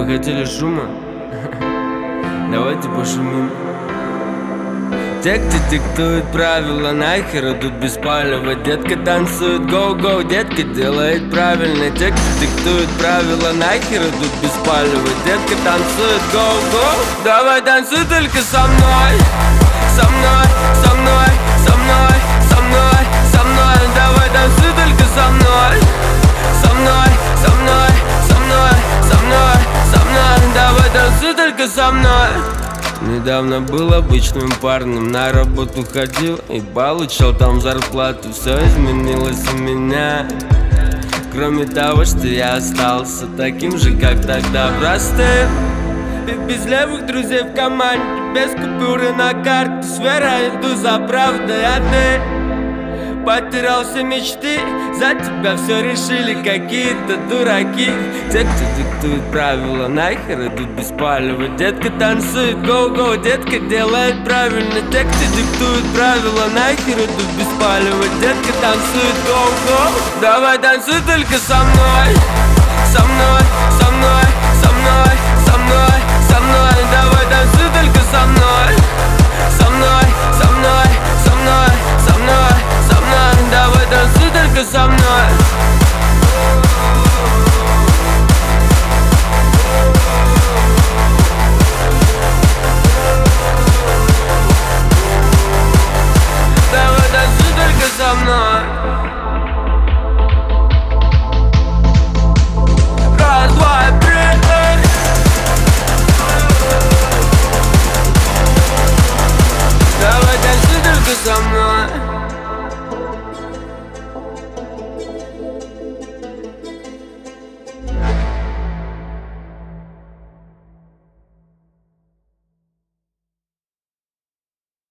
хотели шума? Давайте пошумим. Те, кто диктует правила, нахер идут без палева. Детка танцует гоу-гоу, детка делает правильно. Те, кто диктует правила, нахер идут без палева. Детка танцует гоу-гоу. Давай танцуй только со мной. Со мной, со мной, со мной, со мной, со мной. Давай танцуй только со мной. Со мной, со мной, со мной, со мной, со мной. Давай танцуй только со мной. Недавно был обычным парнем, на работу ходил и получал там зарплату. Все изменилось у меня, кроме того, что я остался таким же, как тогда, простым. И без левых друзей в команде, без купюры на карте, с верой иду за правдой, а ты потерял все мечты, за тебя все решили какие-то дураки. Те, кто диктует правила, нахер идут без палева. Детка танцует гоу-гоу, детка делает правильно. Те, кто диктует правила, нахер идут без палева. Детка танцует гоу-гоу. Давай танцуй только со мной. Со мной, со мной, со мной, со мной, со мной. Давай танцуй только со мной. Со мной, со мной, со мной, со мной, со мной. Давай танцуй только со мной. Давай танцуй только со мной. Раз, два, три. Давай танцуй только со мной.